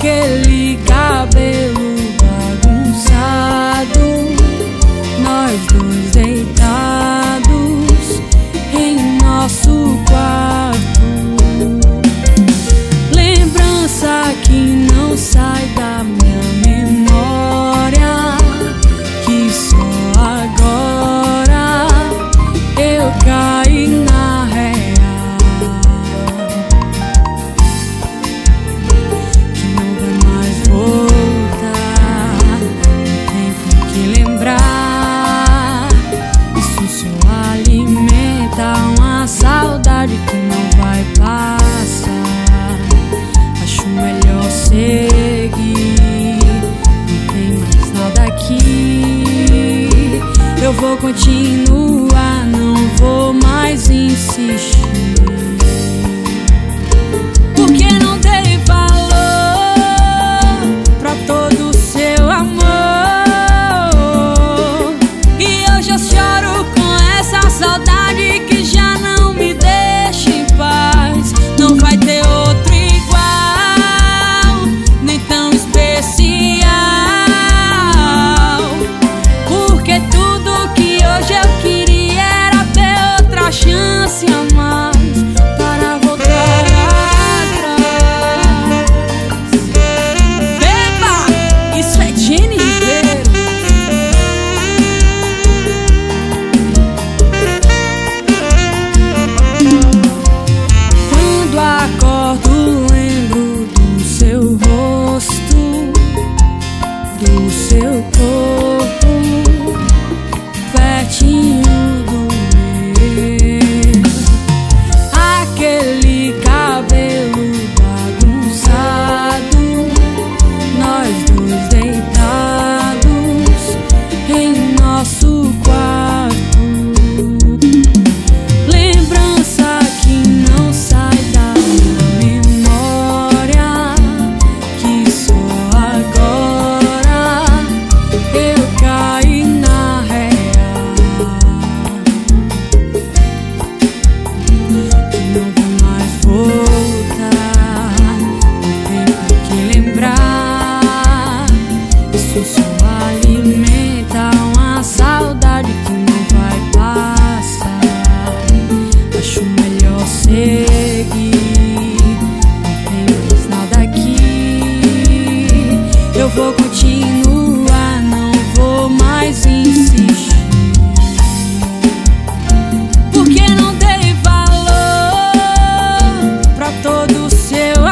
aquele cabelo bagunçado, nós dois deitados em nosso quarto. Lembrança que não sai da minha memória, que só agora eu caí na real, que não vai mais voltar. Não tem por que lembrar, isso só alimenta uma saudade que não vai passar. Acho melhor seguir, não tem mais nada aqui. Eu vou continuar, não vou mais insistir, porque não dei valor pra todo o seu amor. E hoje eu choro com essa saudade que já não me deixa em paz. Não vai ter outro igual, nem tão especial, porque tudo que hoje eu queria era ter outra chance a mais para voltar atrás. Beba, isso é Jenny Ribeiro. Quando acordo lembro do seu rosto, do seu corpo pertinho do meu, aquele cabelo bagunçado, nós dois deitados em nosso quarto. Lembrança que não sai da minha memória, que só agora eu caí na real, que não vai mais voltar. Não tem por que lembrar, isso só alimenta uma saudade que não vai passar. Acho melhor seguir, não tem mais nada aqui. Eu vou continuar, não vou mais insistir, porque não dei valor pra todo o seu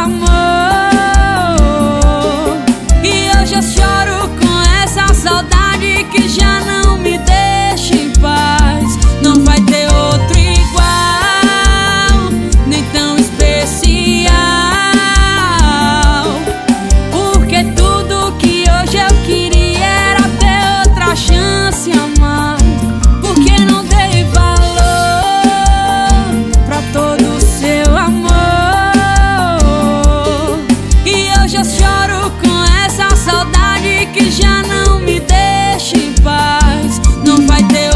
amor. E hoje eu choro com essa saudade que já não me deixa em paz. Não vai ter outro igual, nem tão especial, porque tudo que hoje eu queria era ter outra chance a mais, porque não dei valor pra todo o seu amor. E hoje eu choro com essa saudade que já não me deixa em paz. Não vai ter